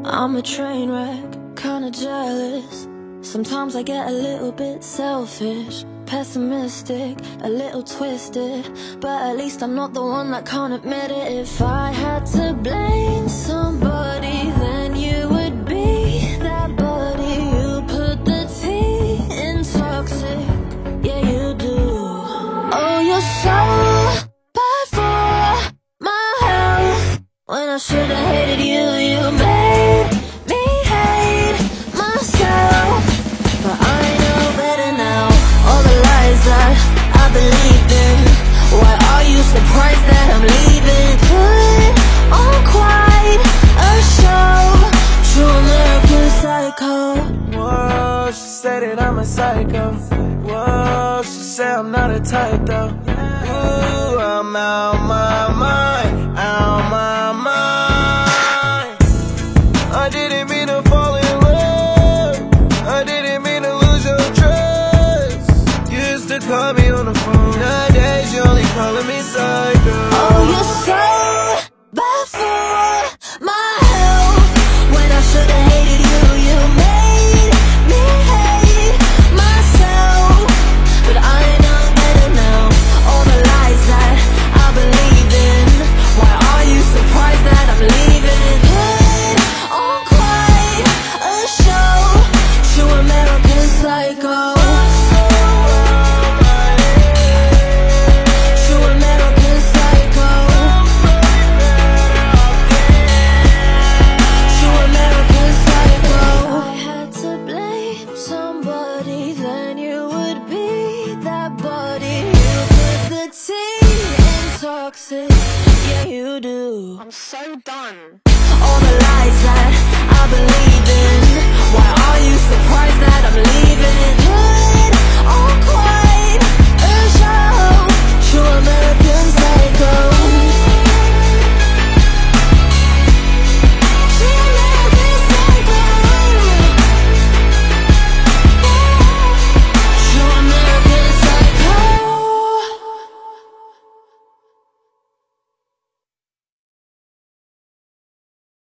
I'm a train wreck, kinda jealous. Sometimes I get a little bit selfish, pessimistic, a little twisted, but at least I'm not the one that can't admit it. If I had to blame somebody, then you would be that buddy. You put the T in toxic, yeah you do. Oh, you're so bad for my health. When I should've hated you, you made me hate myself. But I know better now, all the lies that I believed in. Why are you surprised that I'm leaving? Put on quite a show, true American psycho. Whoa, she said that I'm a psycho. Whoa, she said I'm not a type though. Ooh, I'm out my mind, out my mind. I didn't mean to fall in love, I didn't mean to lose your trust. You used to call me on the phone, nowadays you only calling me psycho. Oh, you're so bad for my health. When I should've hated you, you made me hate myself. But I know better now, all the lies that I believed in. Why are you surprised that I'm leaving? Put on quite a show, true American psycho. True American psycho. True American psycho. If I had to blame somebody, then you would be that buddy. You put the T in toxic, yeah you do. I'm so done. All the lies that I believe in.